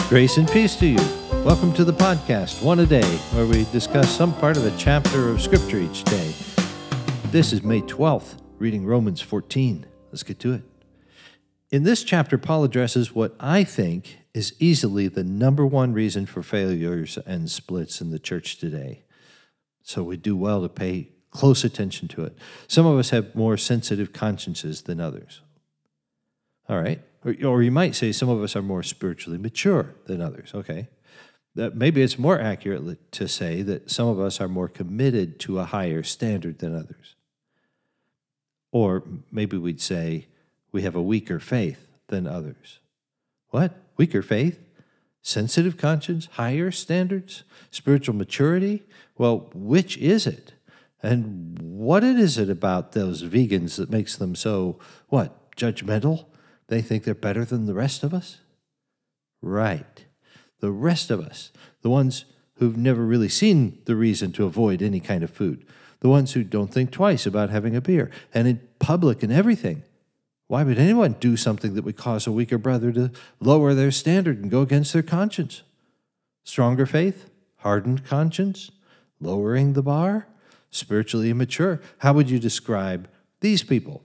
Grace and peace to you. Welcome to the podcast, One a Day, where we discuss some part of a chapter of Scripture each day. This is May 12th, reading Romans 14. Let's get to it. In this chapter, Paul addresses what I think is easily the number one reason for failures and splits in the church today. So we do well to pay close attention to it. Some of us have more sensitive consciences than others. All right. Or you might say some of us are more spiritually mature than others. Okay. Maybe it's more accurate to say that some of us are more committed to a higher standard than others. Or maybe we'd say we have a weaker faith than others. What? Weaker faith? Sensitive conscience? Higher standards? Spiritual maturity? Well, which is it? And what is it about those vegans that makes them so, judgmental? They think they're better than the rest of us? Right. The rest of us, the ones who've never really seen the reason to avoid any kind of food, the ones who don't think twice about having a beer, and in public and everything. Why would anyone do something that would cause a weaker brother to lower their standard and go against their conscience? Stronger faith? Hardened conscience? Lowering the bar? Spiritually immature? How would you describe these people?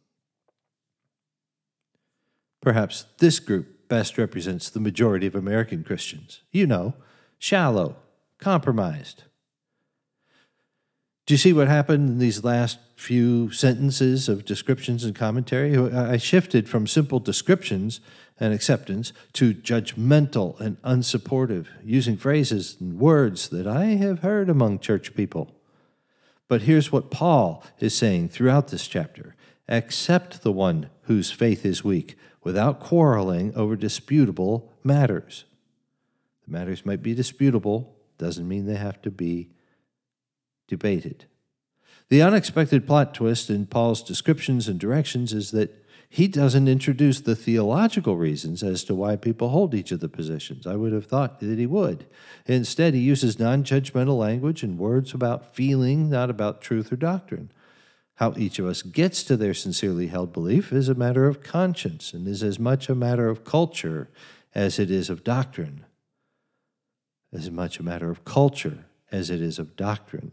Perhaps this group best represents the majority of American Christians. Shallow, compromised. Do you see what happened in these last few sentences of descriptions and commentary? I shifted from simple descriptions and acceptance to judgmental and unsupportive, using phrases and words that I have heard among church people. But here's what Paul is saying throughout this chapter. Accept the one whose faith is weak, without quarreling over disputable matters. The matters might be disputable, doesn't mean they have to be debated. The unexpected plot twist in Paul's descriptions and directions is that he doesn't introduce the theological reasons as to why people hold each of the positions. I would have thought that he would. Instead, he uses non-judgmental language and words about feeling, not about truth or doctrine. How each of us gets to their sincerely held belief is a matter of conscience and is as much a matter of culture as it is of doctrine. As much a matter of culture as it is of doctrine.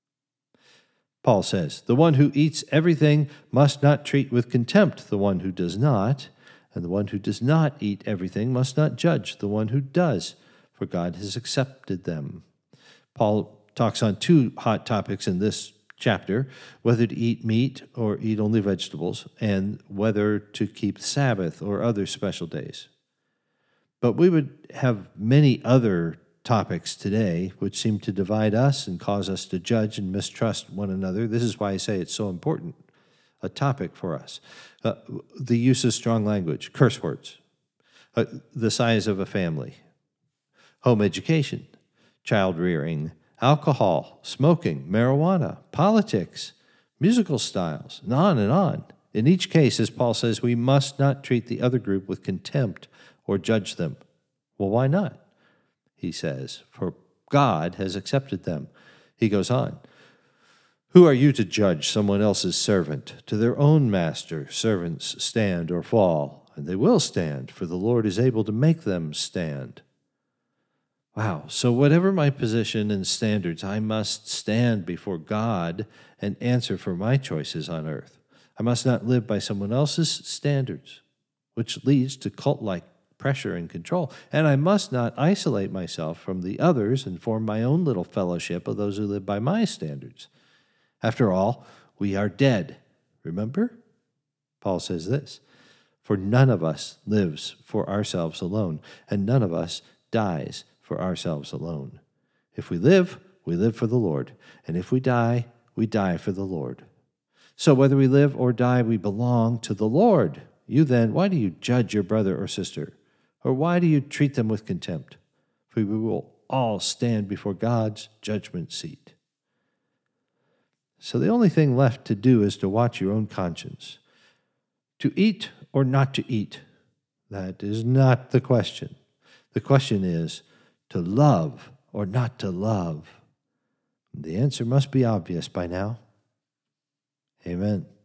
Paul says, the one who eats everything must not treat with contempt the one who does not, and the one who does not eat everything must not judge the one who does, for God has accepted them. Paul talks on two hot topics in this chapter, whether to eat meat or eat only vegetables, and whether to keep Sabbath or other special days. But we would have many other topics today which seem to divide us and cause us to judge and mistrust one another. This is why I say it's so important, a topic for us. The use of strong language, curse words, the size of a family, home education, child rearing, alcohol, smoking, marijuana, politics, musical styles, and on and on. In each case, as Paul says, we must not treat the other group with contempt or judge them. Well, why not? He says, for God has accepted them. He goes on, who are you to judge someone else's servant? To their own master, servants stand or fall, and they will stand, for the Lord is able to make them stand. Wow, so whatever my position and standards, I must stand before God and answer for my choices on earth. I must not live by someone else's standards, which leads to cult-like pressure and control. And I must not isolate myself from the others and form my own little fellowship of those who live by my standards. After all, we are dead. Remember? Paul says this, for none of us lives for ourselves alone, and none of us dies for ourselves alone. If we live for the Lord. And if we die for the Lord. So whether we live or die, we belong to the Lord. You then, why do you judge your brother or sister? Or why do you treat them with contempt? For we will all stand before God's judgment seat. So the only thing left to do is to watch your own conscience. To eat or not to eat, that is not the question. The question is, to love or not to love? The answer must be obvious by now. Amen.